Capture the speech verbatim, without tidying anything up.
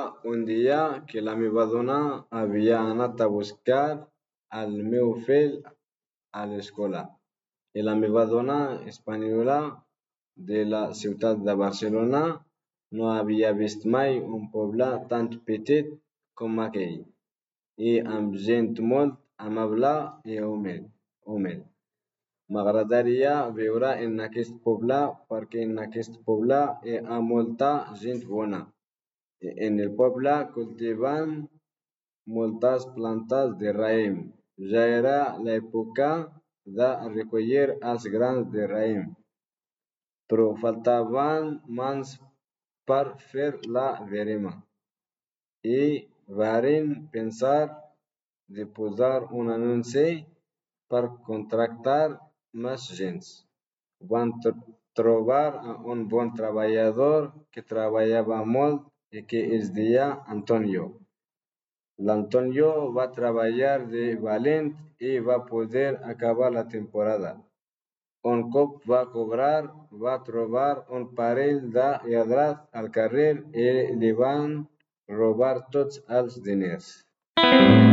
un dia que la meva dona havia anat a buscar el meu fill a l'escola i la meva dona espanyola de la ciutat de Barcelona no havia vist mai un poble tan petit com aquell i amb gent molt amable i humil. humil. M'agradaria viure en aquest poble perquè en aquest poble hi ha molta gent bona. I en el poble cultiven moltes plantes de raïm. Ja era l'època de recollir els grans de raïm, però faltaven mans per fer la verema. I varen pensar de posar un anunci per contractar més gent. Van trobar un bon treballador que treballava molt i que es deia Antonio. L'Antonio va treballar de valent i va poder acabar la temporada. Un cop va cobrar, va trobar un parell de lladres al carrer i li van robar tots els diners.